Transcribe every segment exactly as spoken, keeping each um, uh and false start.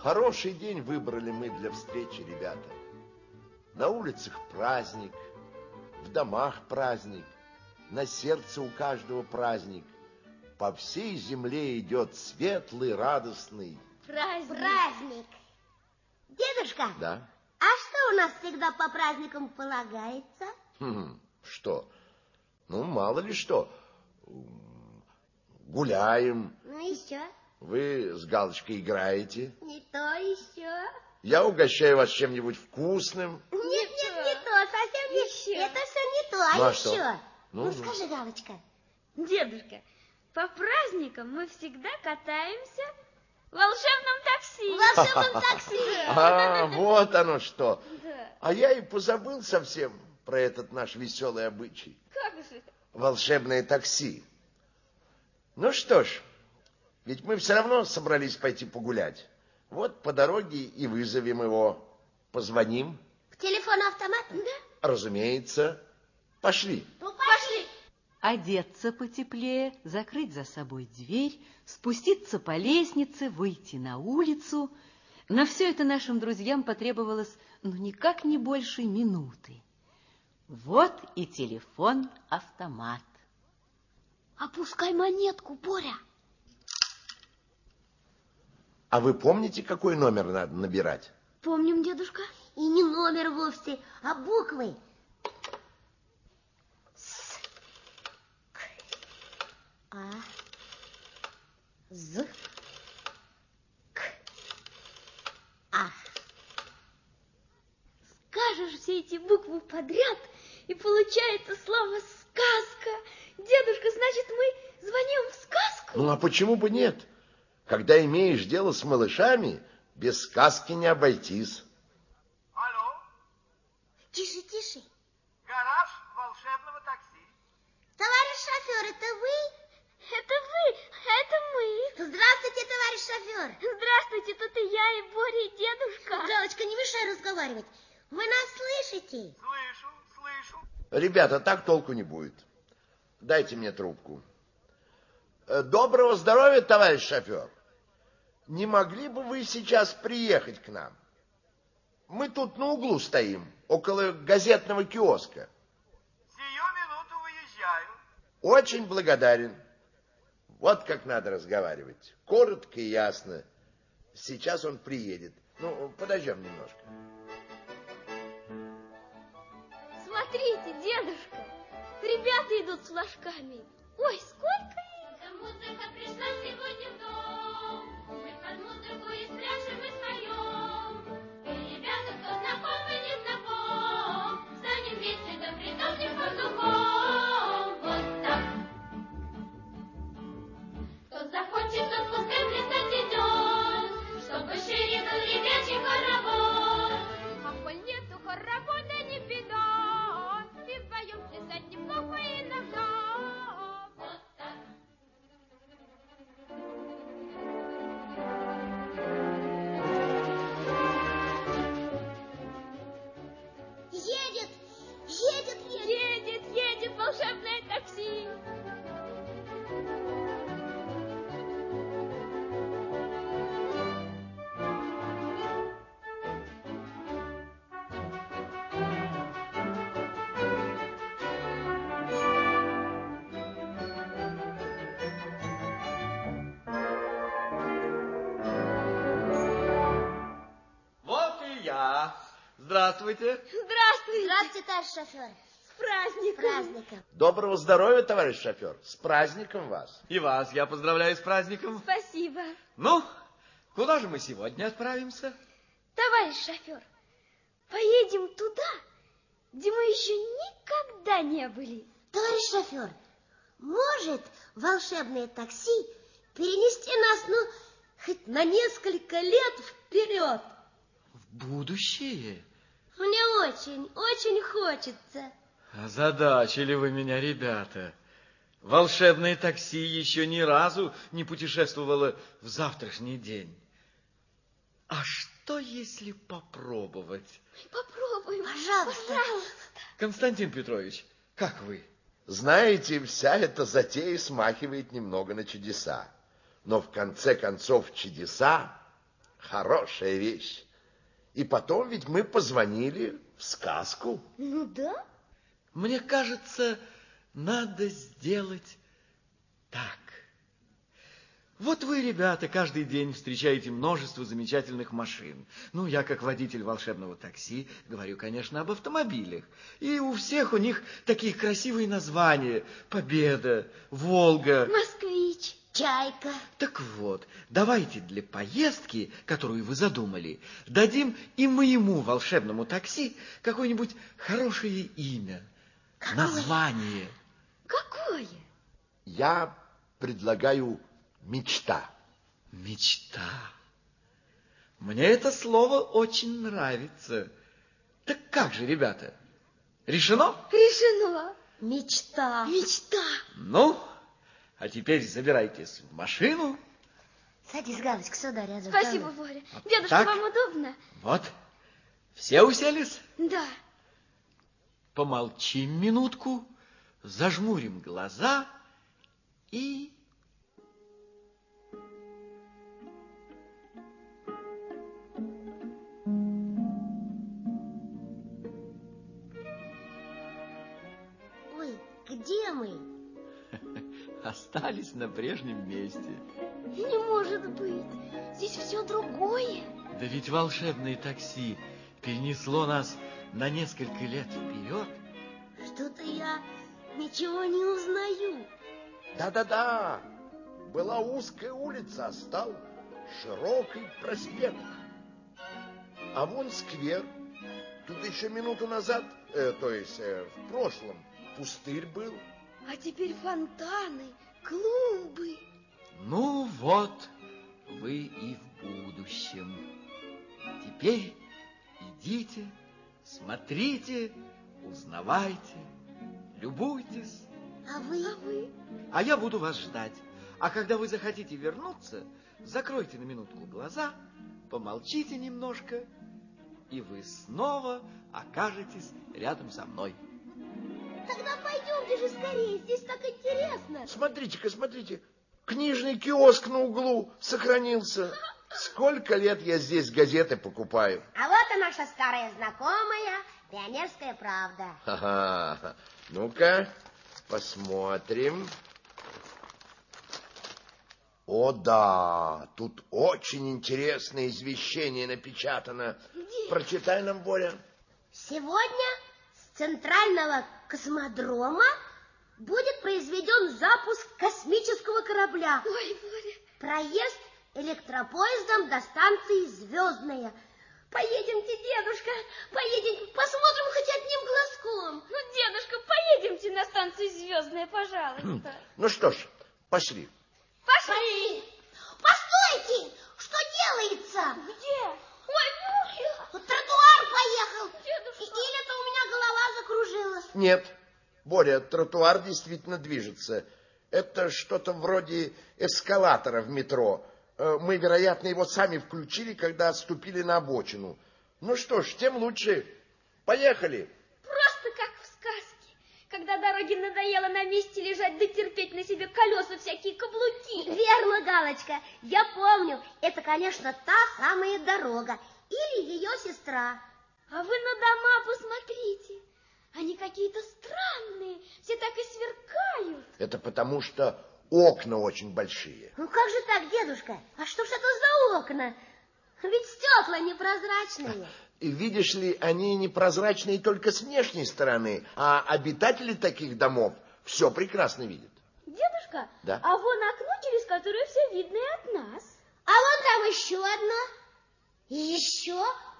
Хороший день выбрали мы для встречи, ребята. На улицах праздник, в домах праздник, на сердце у каждого праздник. По всей земле идет светлый, радостный праздник. Праздник. Дедушка, да? А что у нас всегда по праздникам полагается? Хм, что? Ну, мало ли что. Гуляем. Ну, еще? Вы с Галочкой играете. Не то еще. Я угощаю вас чем-нибудь вкусным. Нет, нет, не то, совсем не еще. Это все не то, а, ну, а еще. Что? Ну, ну, скажи, Галочка. Дедушка, по праздникам мы всегда катаемся в волшебном такси. В волшебном такси. А, вот оно что. Да. А я и позабыл совсем про этот наш веселый обычай. Как же? Волшебное такси. Ну что ж, ведь мы все равно собрались пойти погулять. Вот по дороге и вызовем его. Позвоним. В телефон-автомат? Да. Разумеется. Пошли. Ну, пошли. Одеться потеплее, закрыть за собой дверь, спуститься по лестнице, выйти на улицу. На все это нашим друзьям потребовалось, ну, никак не больше минуты. Вот и телефон-автомат. Опускай монетку, Боря. А вы помните, какой номер надо набирать? Помним, дедушка. И не номер вовсе, а буквы. С, К, А, З, К, А. Скажешь все эти буквы подряд, и получается слово «сказка». Дедушка, значит, мы звоним в сказку? Ну, а почему бы нет? Когда имеешь дело с малышами, без сказки не обойтись. Алло? Тише, тише. Гараж волшебного такси. Товарищ шофер, это вы? Это вы, это мы. Здравствуйте, товарищ шофер. Здравствуйте, тут и я, и Боря, и дедушка. Галочка, не мешай разговаривать. Вы нас слышите? Слышу, слышу. Ребята, так толку не будет. Дайте мне трубку. Доброго здоровья, товарищ шофер. Не могли бы вы сейчас приехать к нам? Мы тут на углу стоим, около газетного киоска. Сию минуту выезжаю. Очень благодарен. Вот как надо разговаривать. Коротко и ясно. Сейчас он приедет. Ну, подождем немножко. Смотрите, дедушка, ребята идут с флажками. Ой, сколько их! Да музыка пришла сегодня в дом. Мы под музыку и спляшем, и споем. И ребята, кто знаком и не знаком, станем вместе, да притопнем воздухом. Вот так. Кто захочет, тот пускай плясать идет, чтобы шире был ребячий хоровод. А коль нету хоровода, не беда, и вдвоем плясать неплохо иногда. Вот так. Едет, едет, едет. Едет, едет волшебное такси. Вот и я. Здравствуйте. Здравствуйте. Здравствуйте, товарищ шофер. С праздником. С праздником. Доброго здоровья, товарищ шофер. С праздником вас. И вас я поздравляю с праздником. Спасибо. Ну, куда же мы сегодня отправимся? Товарищ шофер, поедем туда, где мы еще никогда не были. Товарищ шофер, может волшебное такси перенести нас, ну, хоть на несколько лет вперед? В будущее? Мне очень, очень хочется. Озадачили вы меня, ребята. Волшебное такси еще ни разу не путешествовало в завтрашний день. А что, если попробовать? Попробуем. Пожалуйста. Пожалуйста. Константин Петрович, как вы? Знаете, вся эта затея смахивает немного на чудеса. Но в конце концов чудеса Хорошая вещь. И потом ведь мы позвонили в сказку. Ну да. Мне кажется, надо сделать так. Вот вы, ребята, каждый день встречаете множество замечательных машин. Ну, я, как водитель волшебного такси, говорю, конечно, об автомобилях. И у всех у них такие красивые названия. Победа, Волга. Москвич. Чайка. Так вот, давайте для поездки, которую вы задумали, дадим и моему волшебному такси какое-нибудь хорошее имя, Какое? название. Какое? Я предлагаю мечта. Мечта. Мне это слово очень нравится. Так как же, ребята, решено? Решено. Мечта. Мечта. Ну, а теперь забирайтесь в машину. Садись, Галочка, сюда рядом. Спасибо, Боря. Вот Дедушка, так. вам удобно? Вот. Все уселись? Да. Помолчим минутку, зажмурим глаза и... Ой, где мы? остались на прежнем месте. Не может быть. Здесь все другое. Да ведь волшебное такси перенесло нас на несколько лет вперед. Что-то я ничего не узнаю. Да-да-да, была узкая улица, а стал широкий проспект. А вон сквер. Тут еще минуту назад, э, то есть э, в прошлом, пустырь был. А теперь фонтаны, клумбы. Ну вот, вы и в будущем. Теперь идите, смотрите, узнавайте, любуйтесь. А вы? А вы? А я буду вас ждать. А когда вы захотите вернуться, закройте на минутку глаза, помолчите немножко, и вы снова окажетесь рядом со мной. Тогда пойдемте же скорее, здесь так интересно. Смотрите-ка, смотрите, книжный киоск на углу сохранился. Сколько лет я здесь газеты покупаю. А вот и наша старая знакомая «Пионерская правда». Ага. Ну-ка, посмотрим. О, да, тут очень интересное извещение напечатано. Где? Прочитай нам, Боря. Сегодня с центрального космодрома будет произведен запуск космического корабля. Ой, Боря. Проезд электропоездом до станции Звездная. Поедемте, дедушка, Поедем, посмотрим хоть одним глазком. Ну, дедушка, поедемте на станцию Звездная, пожалуйста. Ну что ж, пошли. Пошли. Постойте! Что делается? Где? Ой, Боря. Вот тротуар поехал. Дедушка. И- Или это у меня голова закружилась? Нет, Боря, тротуар действительно движется. Это что-то вроде эскалатора в метро. Э, Мы, вероятно, его сами включили, когда отступили на обочину. Ну что ж, тем лучше. Поехали. Просто как в сказке, когда дороге надоело на месте лежать, да терпеть на себе колеса, всякие каблуки. Верно, Галочка. Я помню. Это, конечно, та самая дорога. Или ее сестра. А вы на дома посмотрите. Они какие-то странные, все так и сверкают. Это потому, что окна очень большие. Ну как же так, дедушка? А что ж это за окна? Ведь стекла непрозрачные. И видишь ли, они непрозрачные только с внешней стороны, а обитатели таких домов все прекрасно видят. Дедушка, Да? а вон окно, через которое все видно и от нас. А вон там еще одно. И еще.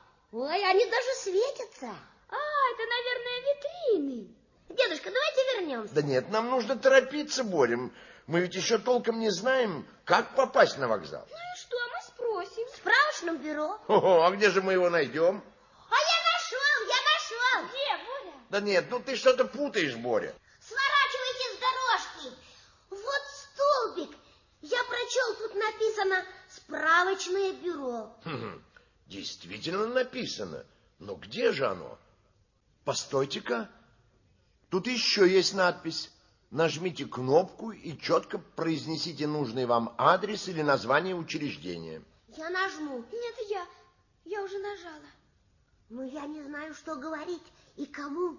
Ой, они даже светятся. А, это, наверное, витрины. Дедушка, давайте вернемся. Да нет, нам нужно торопиться, Боря. Мы ведь еще толком не знаем, как попасть на вокзал. Ну и что, мы спросим. В справочном бюро. О, а где же мы его найдем? А я нашел, я нашел. Где, Боря? Да нет, ну ты что-то путаешь, Боря. Сворачивайте с дорожки. Вот столбик. Я прочел, тут написано «Справочное бюро». Хм, действительно написано. Но где же оно? Постойте-ка. Тут еще есть надпись. Нажмите кнопку и четко произнесите нужный вам адрес или название учреждения. Я нажму. Нет, я. Я уже нажала. Но я не знаю, что говорить и кому.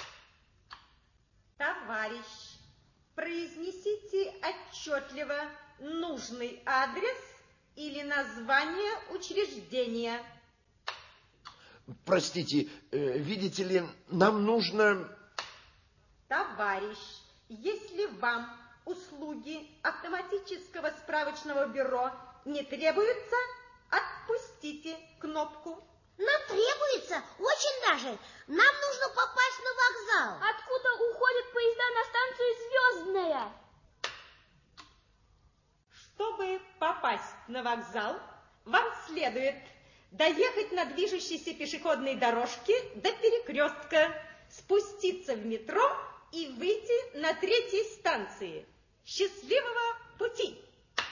Товарищ, произнесите отчетливо нужный адрес или название учреждения. Простите, э, видите ли, нам нужно... Товарищ, если вам услуги автоматического справочного бюро не требуются, отпустите кнопку. Нам требуется, очень даже. Нам нужно попасть на вокзал. Откуда уходят поезда на станцию Звездная? Чтобы попасть на вокзал, вам следует доехать на движущейся пешеходной дорожке до перекрестка, спуститься в метро и выйти на третьей станции. Счастливого пути!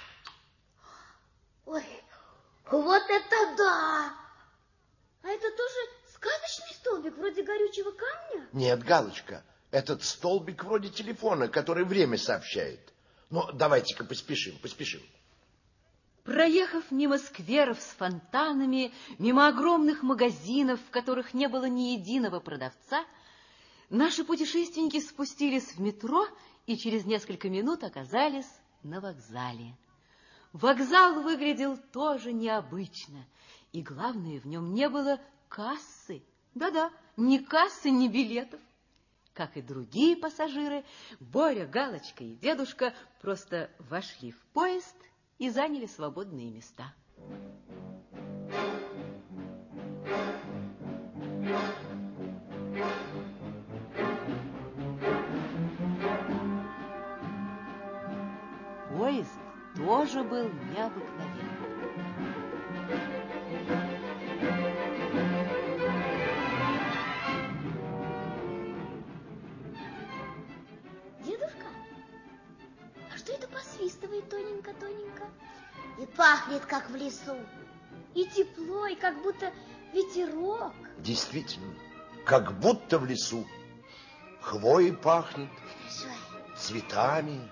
Ой, вот это да! А это тоже сказочный столбик, вроде горючего камня? Нет, Галочка, этот столбик вроде телефона, который время сообщает. Но давайте-ка поспешим, поспешим. Проехав мимо скверов с фонтанами, мимо огромных магазинов, в которых не было ни единого продавца, наши путешественники спустились в метро и через несколько минут оказались на вокзале. Вокзал выглядел тоже необычно, и главное, в нем не было кассы. Да-да, ни кассы, ни билетов. Как и другие пассажиры, Боря, Галочка и дедушка просто вошли в поезд и заняли свободные места. Поезд тоже был необыкновенный. Дедушка, а что это посвистывает тоненько-тоненько? И пахнет, как в лесу. И тепло, и как будто ветерок. Действительно, как будто в лесу. Хвоей пахнет, Хорошо. цветами.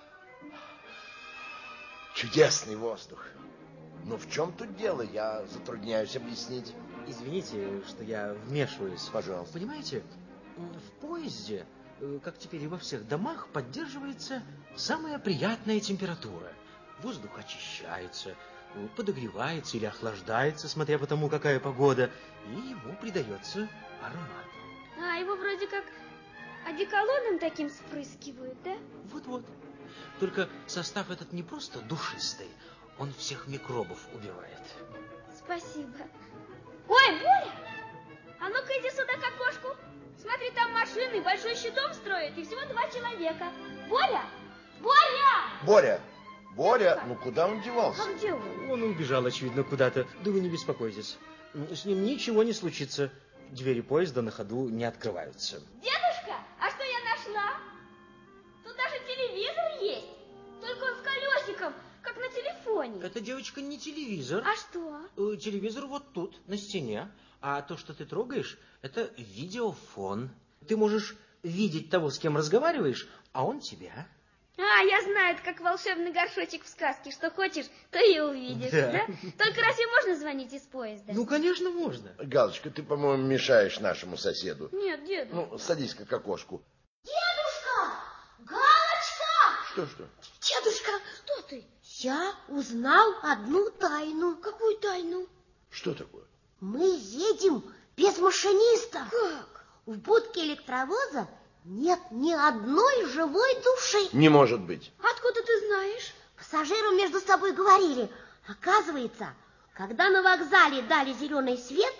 Чудесный воздух. Но в чем тут дело, я затрудняюсь объяснить. Извините, что я вмешиваюсь. Пожалуйста. Понимаете, в поезде, как теперь и во всех домах, поддерживается самая приятная температура. Воздух очищается, подогревается или охлаждается, смотря по тому, какая погода, и ему придается аромат. А, его вроде как одеколоном таким спрыскивают, да? Вот-вот. Только состав этот не просто душистый, он всех микробов убивает. Спасибо. Ой, Боря! А ну-ка иди сюда к окошку. Смотри, там машины, большой щит дом строят, и всего два человека. Боря! Боря! Боря! Боря, ну куда он девался? А где он? Он убежал, очевидно, куда-то. Да вы не беспокойтесь. С ним ничего не случится. Двери поезда на ходу не открываются. Дедушка, а что я нашла? Тут даже телевизор есть. Только он с колесиком, как на телефоне. Это, девочка, не телевизор. А что? Э, Телевизор вот тут, на стене. А то, что ты трогаешь, это видеофон. Ты можешь видеть того, с кем разговариваешь, а он тебя. А, я знаю, это как волшебный горшочек в сказке. Что хочешь, то и увидишь, Да. да? Только разве можно звонить из поезда? Ну, конечно, можно. Галочка, ты, по-моему, мешаешь нашему соседу. Нет, деду. Ну, садись-ка к окошку. Дедушка! Галочка! Что, что? Дедушка, Что ты? я узнал одну тайну. Какую тайну? Что такое? Мы едем без машиниста. Как? В будке электровоза нет ни одной живой души. Не может быть. Откуда ты знаешь? Пассажиры между собой говорили. Оказывается, когда на вокзале дали зеленый свет,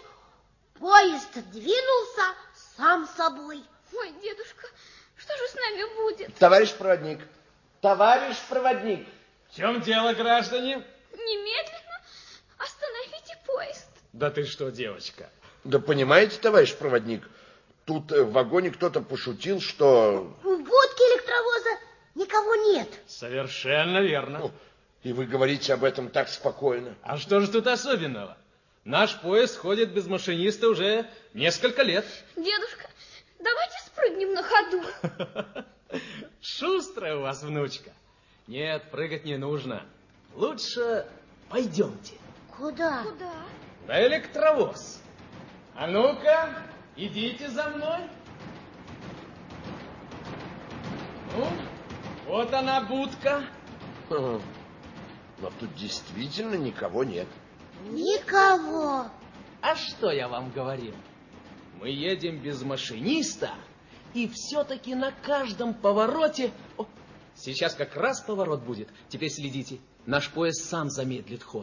поезд двинулся сам собой. Ой, дедушка, что же с нами будет? Товарищ проводник, товарищ проводник. В чем дело, граждане? Немедленно остановите поезд. Да ты что, девочка? Да понимаете, товарищ проводник, тут в вагоне кто-то пошутил, что... В будке электровоза никого нет. Совершенно верно. Ну, и вы говорите об этом так спокойно. А что же тут особенного? Наш поезд ходит без машиниста уже несколько лет. Дедушка, давайте спрыгнем на ходу. Шустрая у вас внучка. Нет, прыгать не нужно. Лучше пойдемте. Куда? Куда? На электровоз. А ну-ка, идите за мной. Ну, вот она будка. Хм, но тут действительно никого нет. Никого. А что я вам говорил? Мы едем без машиниста, и все-таки на каждом повороте... О, сейчас как раз поворот будет. Теперь следите. Наш поезд сам замедлит ход.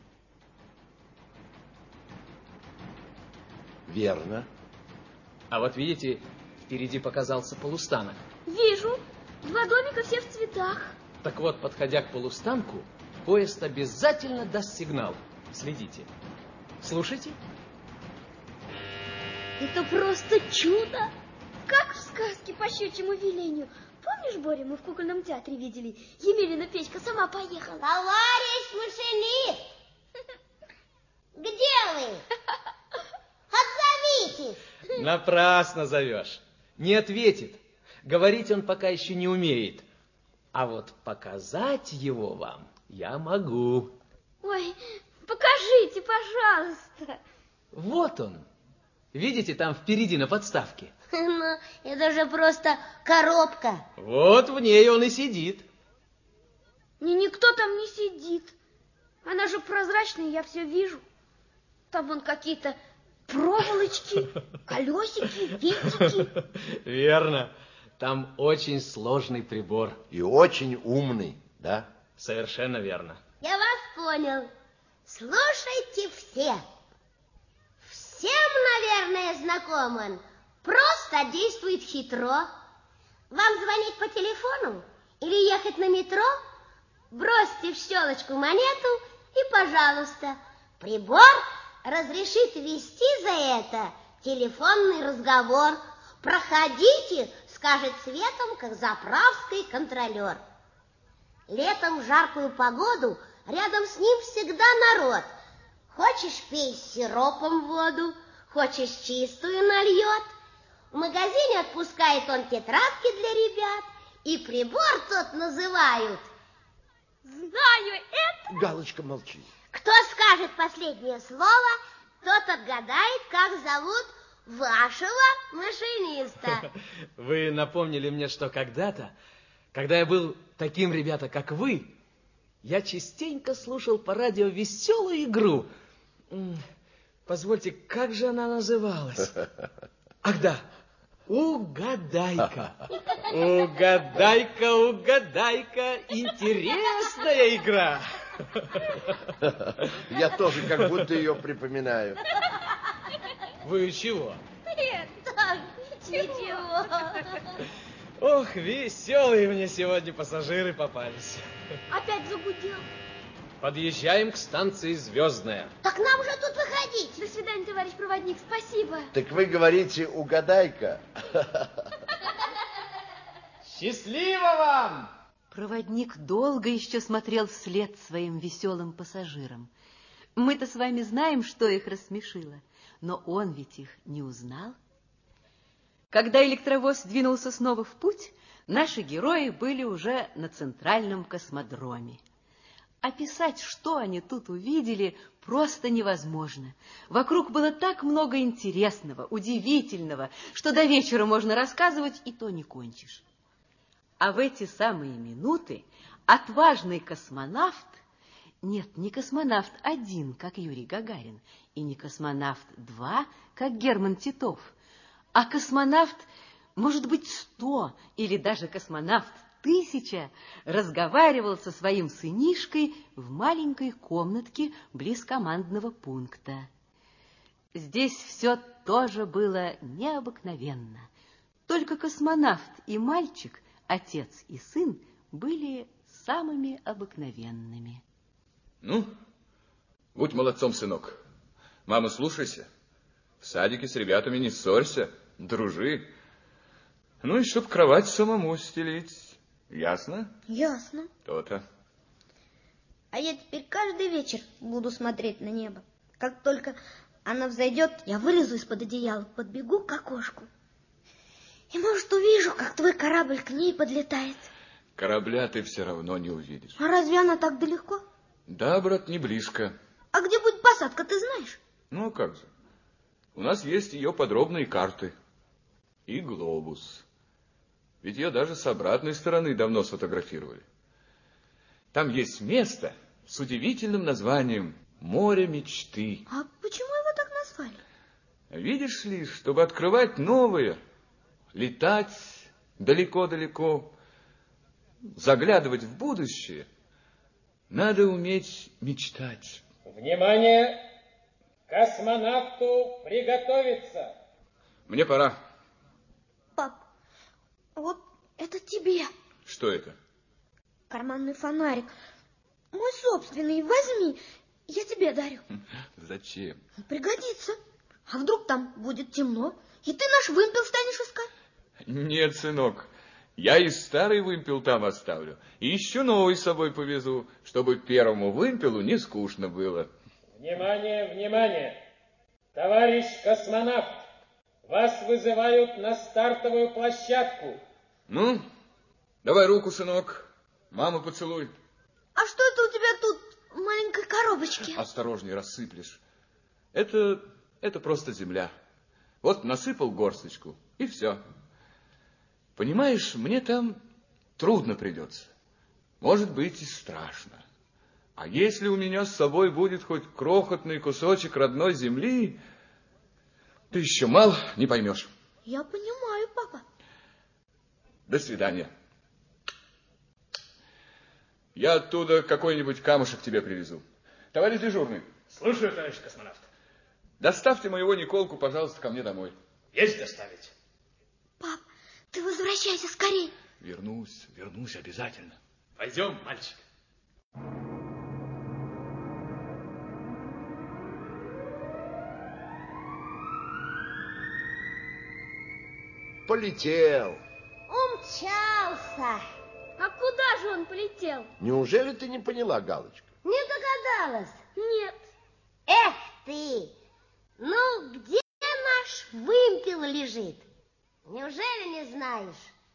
Верно. А вот видите, впереди показался полустанок. Вижу. Два домика все в цветах. Так вот, подходя к полустанку, поезд обязательно даст сигнал. Следите. Слушайте. Это просто чудо. Как в сказке по щучьему велению. Помнишь, Боря, мы в кукольном театре видели? Емелина Печка сама поехала. Товарищ машинист! Где вы? Отзовитесь! Напрасно зовешь. Не ответит. Говорить он пока еще не умеет. А вот показать его вам я могу. Ой, покажите, пожалуйста. Вот он. Видите, там впереди на подставке? Ну, это же просто коробка. Вот в ней он и сидит. Ни никто там не сидит. Она же прозрачная, я все вижу. Там вон какие-то проволочки, колесики, винтики. Верно. Там очень сложный прибор. И очень умный, да? Совершенно верно. Я вас понял. Слушайте все. Всем, наверное, знаком он. Просто действует хитро. Вам звонить по телефону или ехать на метро? Бросьте в щелочку монету и, пожалуйста, прибор разрешит вести за это телефонный разговор. Проходите, скажет светом, как заправский контролер. Летом в жаркую погоду рядом с ним всегда народ. Хочешь, пей с сиропом воду, хочешь, чистую нальет. В магазине отпускает он тетрадки для ребят, и прибор тот называют. Знаю это. Галочка, молчи. Кто скажет последнее слово, тот отгадает, как зовут вашего машиниста. Вы напомнили мне, что когда-то, когда я был таким, ребята, как вы, я частенько слушал по радио веселую игру. Позвольте, как же она называлась? Ах да, угадайка. Угадайка, угадайка, интересная игра. Я тоже как будто ее припоминаю. Вы чего? Нет, так, ничего. Ох, веселые мне сегодня пассажиры попались. Опять загудел. Подъезжаем к станции «Звездная». Так нам же тут выходить. До свидания, товарищ проводник, спасибо. Так вы говорите, угадайка. Счастливо вам! Проводник долго еще смотрел вслед своим веселым пассажирам. Мы-то с вами знаем, что их рассмешило, но он ведь их не узнал. Когда электровоз двинулся снова в путь, наши герои были уже на центральном космодроме. Описать, что они тут увидели, просто невозможно. Вокруг было так много интересного, удивительного, что до вечера можно рассказывать, и то не кончишь. А в эти самые минуты отважный космонавт, нет, не космонавт один, как Юрий Гагарин, и не космонавт два, как Герман Титов, а космонавт, может быть, сто или даже космонавт тысяча, разговаривал со своим сынишкой в маленькой комнатке близ командного пункта. Здесь все тоже было необыкновенно. Только космонавт и мальчик, отец и сын, были самыми обыкновенными. Ну, будь молодцом, сынок. Мама, слушайся. В садике с ребятами не ссорься, дружи. Ну и чтоб кровать самому стелить. Ясно? Ясно. То-то. А я теперь каждый вечер буду смотреть на небо. Как только она взойдет, я вылезу из-под одеяла, подбегу к окошку. И, может, увижу, как твой корабль к ней подлетает. Корабля ты все равно не увидишь. А разве она так далеко? Да, брат, не близко. А где будет посадка, ты знаешь? Ну, как же. У нас есть ее подробные карты. И глобус. Ведь ее даже с обратной стороны давно сфотографировали. Там есть место с удивительным названием «Море мечты». А почему его так назвали? Видишь ли, чтобы открывать новое, летать далеко-далеко, заглядывать в будущее, надо уметь мечтать. Внимание! Космонавту приготовиться! Мне пора. Пап, вот это тебе. Что это? Карманный фонарик. Мой собственный, возьми. Я тебе дарю. Зачем? Пригодится. А вдруг там будет темно, и ты наш вымпел станешь искать? Нет, сынок. Я и старый вымпел там оставлю. И еще новый с собой повезу, чтобы первому вымпелу не скучно было. Внимание, внимание! Товарищ космонавт, вас вызывают на стартовую площадку. Ну, давай руку, сынок. Маму поцелуй. А что это у тебя тут в маленькой коробочке? Осторожней, рассыплешь. Это, это просто земля. Вот насыпал горсточку, и все. Понимаешь, мне там трудно придется. Может быть, и страшно. А если у меня с собой будет хоть крохотный кусочек родной земли, ты еще мало не поймешь. Я понимаю, папа. До свидания. Я оттуда какой-нибудь камушек тебе привезу. Товарищ дежурный. Слушаю, товарищ космонавт. Доставьте моего Николку, пожалуйста, ко мне домой. Есть доставить. Пап, ты возвращайся скорей. Вернусь, вернусь обязательно. Пойдем, мальчик. Полетел. Умчался. А куда же он полетел? Неужели ты не поняла, Галочка? Не догадалась. Нет. Эх ты! Ну, где наш вымпел лежит? Неужели не знаешь?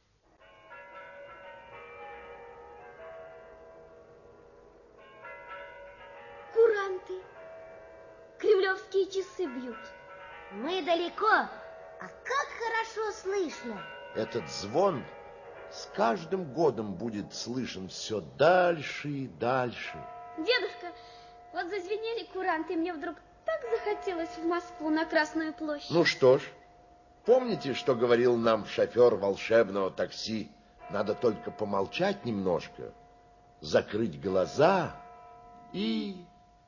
Куранты. Кремлевские часы бьют. Мы далеко, а как хорошо слышно. Этот звон с каждым годом будет слышен все дальше и дальше. Дедушка, вот зазвенели куранты, и мне вдруг так захотелось в Москву на Красную площадь. Ну что ж, помните, что говорил нам шофер волшебного такси? Надо только помолчать немножко, закрыть глаза и...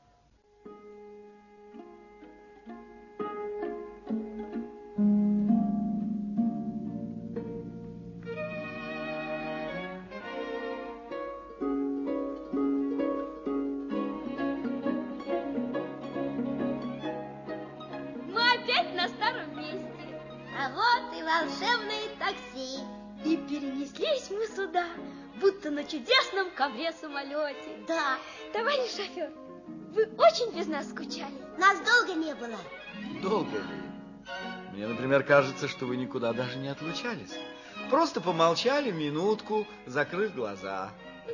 А вот и волшебное такси. И перенеслись мы сюда, будто на чудесном ковре-самолете. Да. Товарищ шофер, вы очень без нас скучали. Нас долго не было. Долго ли? Мне, например, кажется, что вы никуда даже не отлучались. Просто помолчали минутку, закрыв глаза.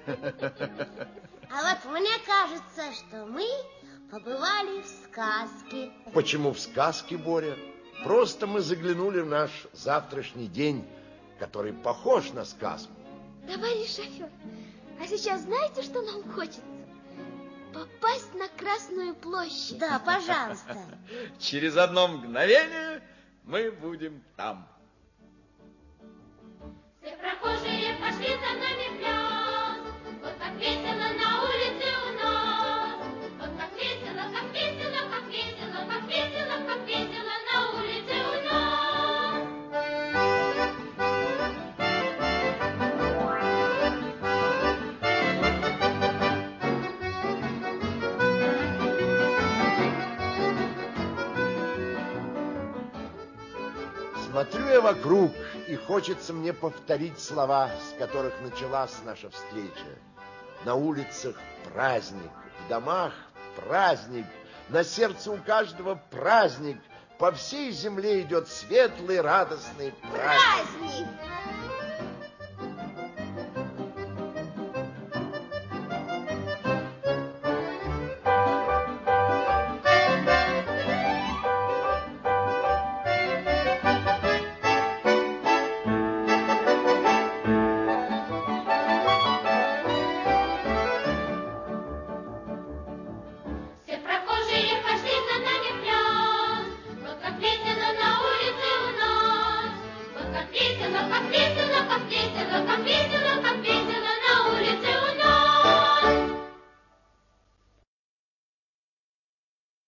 А вот мне кажется, что мы побывали в сказке. Почему в сказке, Боря? Просто мы заглянули в наш завтрашний день, который похож на сказку. Товарищ шофер, а сейчас знаете, что нам хочется? Попасть на Красную площадь. Да, пожалуйста. Через одно мгновение мы будем там. Все прохожие пошли за нами в пляс. Вот как весело на улице у нас. Вот как весело, как весело, как весело, как весело, как весело на улице у нас. Смотрю я вокруг, и хочется мне повторить слова, с которых началась наша встреча. На улицах праздник, в домах праздник, на сердце у каждого праздник. По всей земле идет светлый, радостный праздник. Праздник!